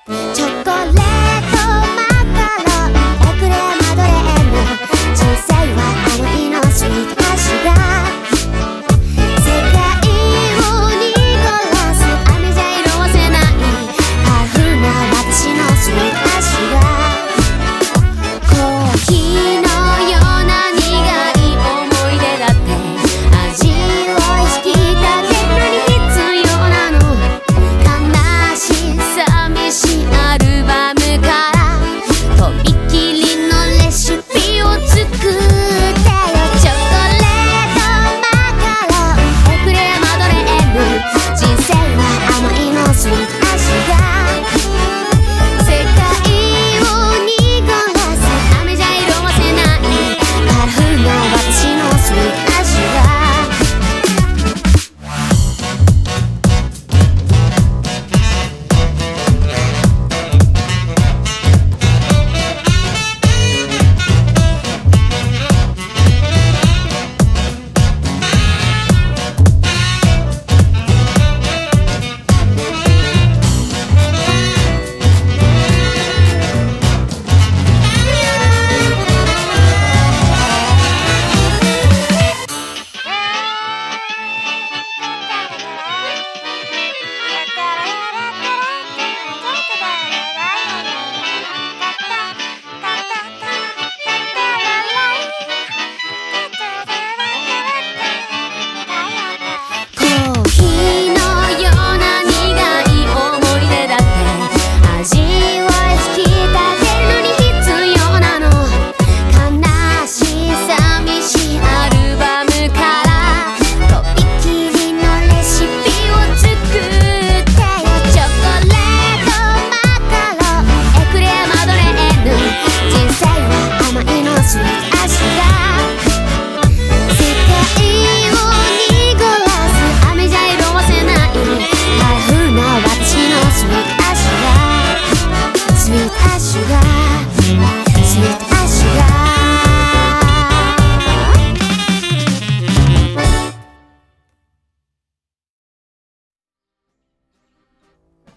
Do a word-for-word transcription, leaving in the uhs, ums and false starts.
チョコレートマカロンエクレアマドレーヌ人生はあの日のスイート菓子が世界を濁らす雨じゃ色褪せないパワフルな私のスイート菓子がコーヒーのような苦い思い出だって味を引き立てるのに必要なの悲しい寂しいアルバムからとびきりのレシピを作ってよチョコレートマカロンエクレアマドレーヌ人生は甘いのスイート